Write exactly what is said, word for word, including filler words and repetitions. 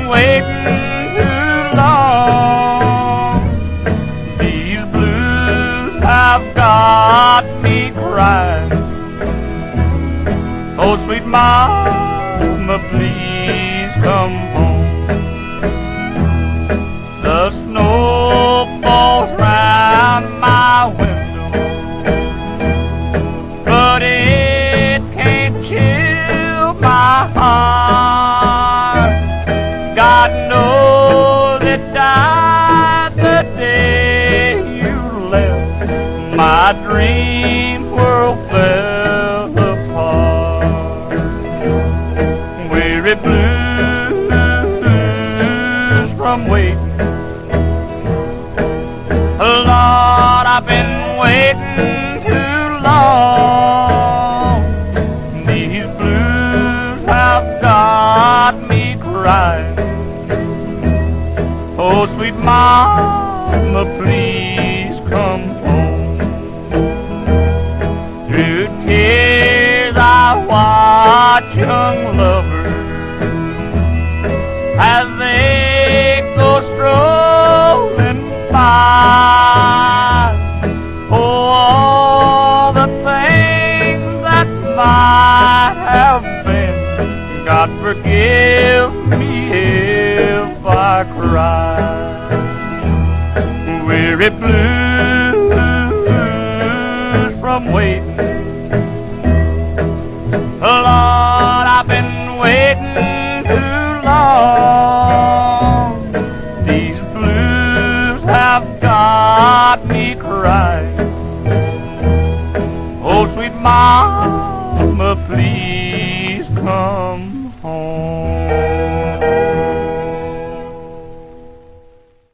waiting too long. These blues have got me crying. Oh, sweet mama, please come home. The snow falls round my window, but it can't chill my heart. God knows it died the day you left. My dream world fell apart. Weary blues from waiting. Lord, I've been waiting too long. These blues have got me crying. Oh, sweet mama, please come home. Through tears I watch young lovers as they go strolling by. Oh, all the things that might have been, God forgive me if I cry. Weary blues from waiting. Lord, I've been waiting too long. These blues have got me crying. Oh, sweet mama, please come